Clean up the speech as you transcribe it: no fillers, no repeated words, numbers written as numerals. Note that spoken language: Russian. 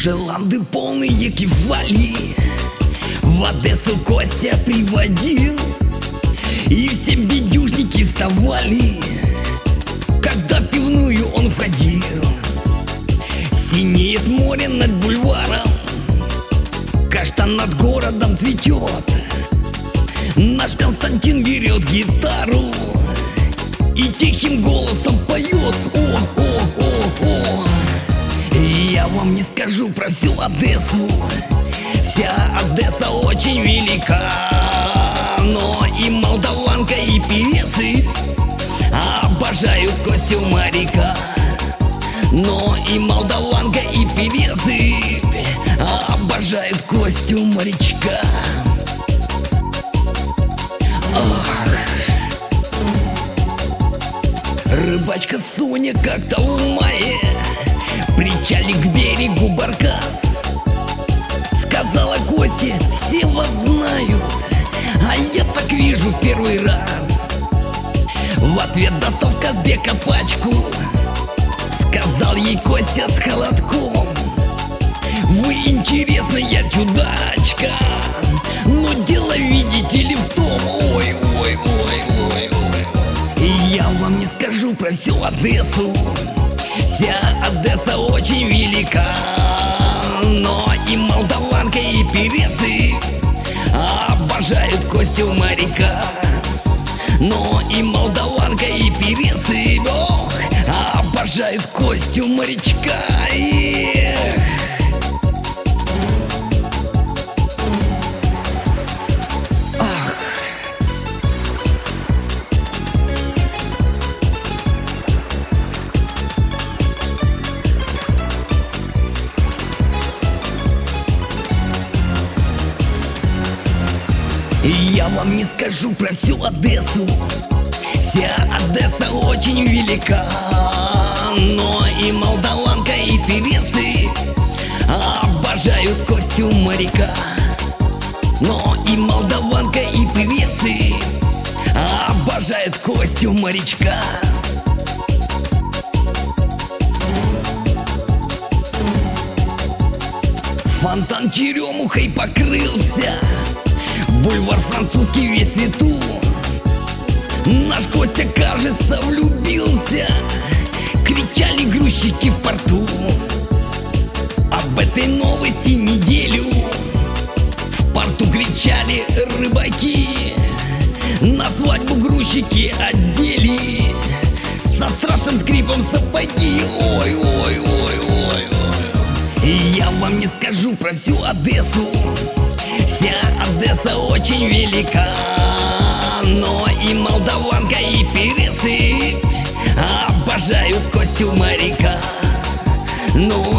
Шеланды полные кефали в Одессу Костя приводил, и все бедюжники вставали, когда в пивную он входил. Синеет море над бульваром, каштан над городом цветет. Наш Константин берет гитару и тихим голосом поет: о-о-о-о. Я вам не скажу про всю Одессу, вся Одесса очень велика, но и молдаванка, и певцы обожают Костю моряка. Но и молдаванка, и певцы обожают Костю морячка. Рыбачка Соня как-то в мае причали к берегу баркас. Сказала Косте: все вас знают, а я так вижу в первый раз. В ответ достал в Казбека пачку, сказал ей Костя с холодком: вы интересная чудачка, но дело, видите ли, в том, ой-ой-ой-ой-ой. И я вам не скажу про всю Одессу, вся Одесса очень велика, но и молдаванка, и певцы обожают Костю моряка. Но и молдаванка, и певцы обожают Костю морячка. Я вам не скажу про всю Одессу, вся Одесса очень велика, но и молдаванка, и певцы обожают Костю моряка. Но и молдаванка, и певцы обожают Костю морячка. Фонтан черемухой покрылся, бульвар французский весь в цвету. Наш Костя, кажется, влюбился, кричали грузчики в порту. Об этой новости неделю в порту кричали рыбаки. На свадьбу грузчики одели со страшным скрипом сапоги. Ой-ой-ой-ой-ой. И я вам не скажу про всю Одессу, вся Одесса очень велика, но и молдаванка, и певцы обожают Костю моряка. Ну